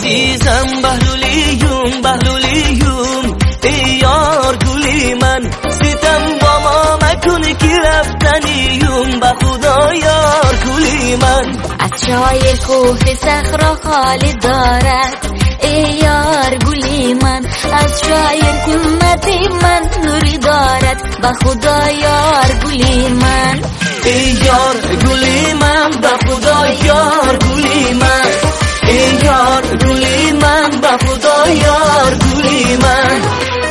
عزیزم بهلولیم ای یار گلی من ستم با ما مکن که رفتنیم به خدا یار گلی من از چای کوه صخره خالی دارد ای یار گلی من از چای همت من نوری دارد به خدا یار گلی من ای یار گلی من به خدا یار گلی من ای یار گلی من به خدا یار گلی من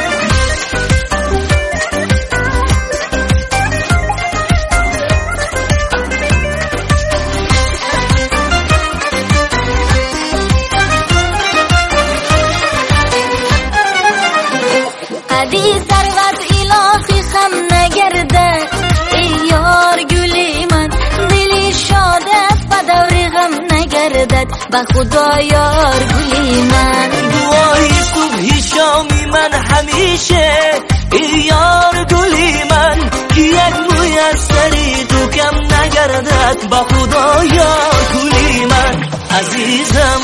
قدی ثروت الهی خم نگرده ای یار گلی من دلی شاد است به دور غم نگردد به خدا یار گلی من دعای صبح شامی من همیشه ای یار گلی من که یک موی از سری تو کم نگردد به خدا یار گلی من عزیزم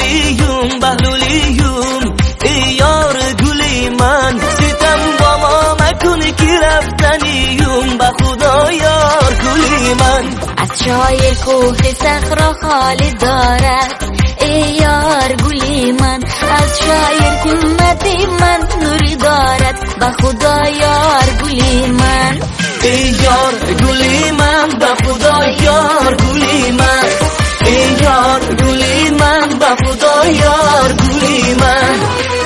بهلولیم ای یار گلی من ستم با ما مکن که رفتنیم به خدا یار گلی من از چای کوه صخره خالی دارد ای یار گلی من از چای همت من نوری دارد به خدا یار گلی من ای یار گلی من به خدا یار گلی من ای یار گلی من به خدا یار گلی من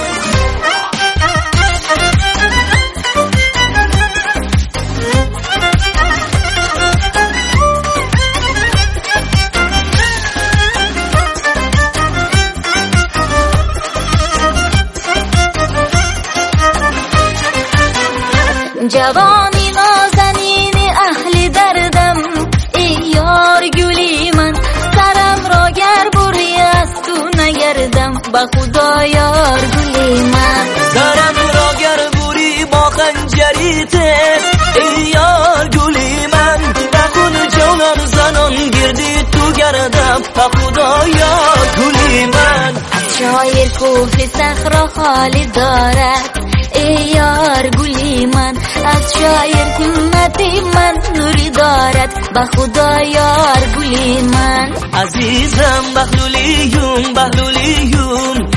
جوانی نازنین اهل دردم ای یار گلی من سرم را گر بری از تو نگردم به خدا یار گلی من سرم را گر بری با خنجریت ای یار گلی من بخون جانان زنان گردی تو گردم به خدا یار گلی من از چای کوه صخره خالی دارد ای یار گلی من از چای همت من نوری دارد به خدا یار گلی من عزیزم بهلولیم